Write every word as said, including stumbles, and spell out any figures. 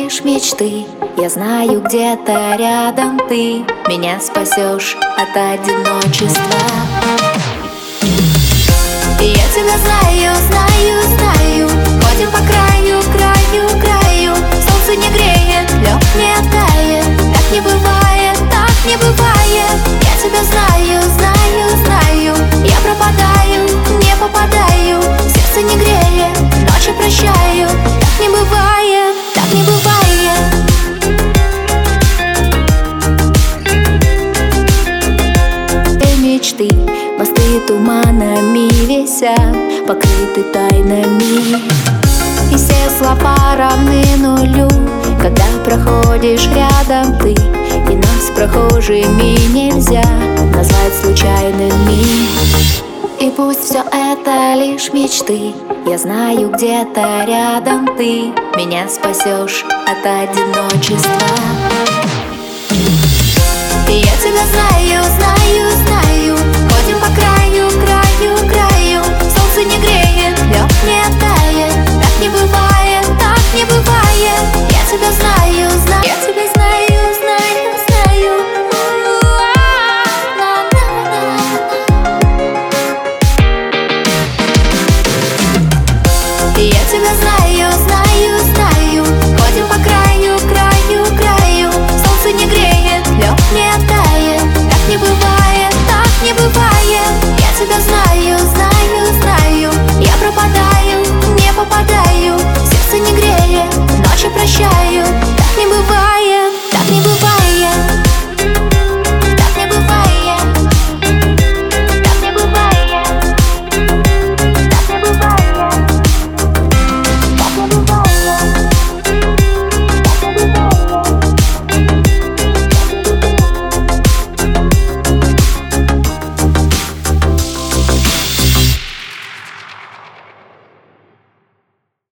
лишь мечты. Я знаю, где-то рядом ты меня спасешь от одиночества. Я тебя знаю, знаю, знаю. Ходим по краю, краю, краю. Солнце не греет, лед не тает. Так не бывает, так не бывает. Я тебя знаю, знаю, знаю. Я пропадаю, не попадаю. Сердце не греет, ночи прощаю. Так не бывает, так не бывает. Мечты, мосты туманами висят, покрыты тайнами. И все слова равны нулю, когда проходишь рядом ты. И нас прохожими нельзя назвать случайными. И пусть все это лишь мечты, я знаю, где-то рядом ты меня спасешь от одиночества. Я тебя знаю, знаю, знаю.